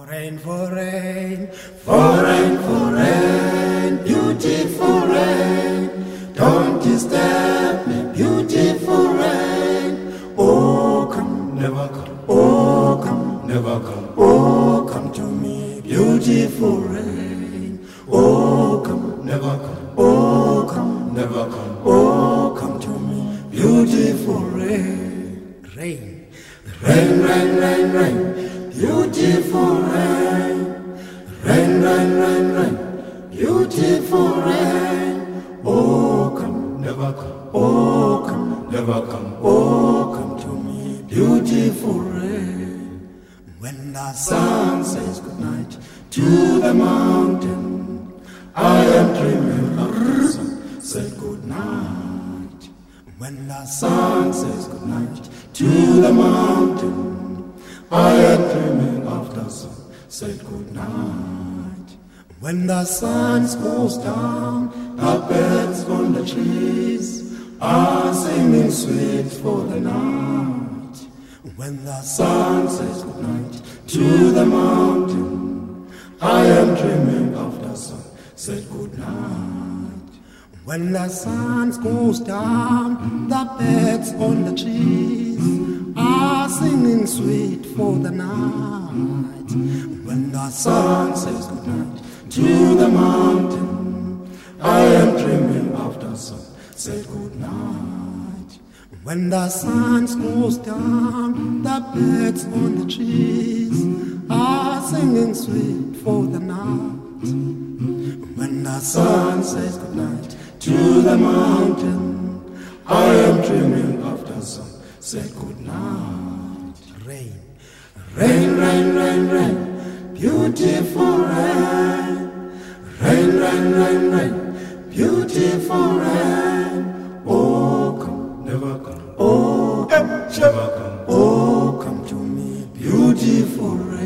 For rain, for rain, for rain, beautiful rain. Don't disturb me, beautiful rain. Oh, come, never come. Oh, come, never come. Oh, come to me, beautiful rain. Oh, come, never come. Oh, come, never come. Oh, come to me, beautiful rain. Rain, rain, rain, rain, rain, beautiful rain. Rain, rain, rain, rain, beautiful rain. Oh, come, never come. Oh, come, never come. Oh, come to me, beautiful rain. When the sun says goodnight to the mountain, I am dreaming of the sun. Say goodnight. When the sun says goodnight to the mountain, I am dreaming of the sun. Say goodnight. When the sun goes down, the birds on the trees are singing sweet for the night. When the sun says goodnight to the mountain, I am dreaming of the sun. Say goodnight. When the sun goes down, the birds on the trees are singing sweet for the night. When the sun says goodnight to the mountain, I am dreaming of the sun. Say goodnight. When the sun goes down, the birds on the trees are singing sweet for the night. When the sun says goodnight to the mountain, I am dreaming of the sun. Say goodnight. Rain, rain, rain, rain, rain, beautiful rain. Rain, rain, rain, rain, beautiful rain. Oh, come, never come. Oh, come, never come. Oh, come to me, beautiful rain.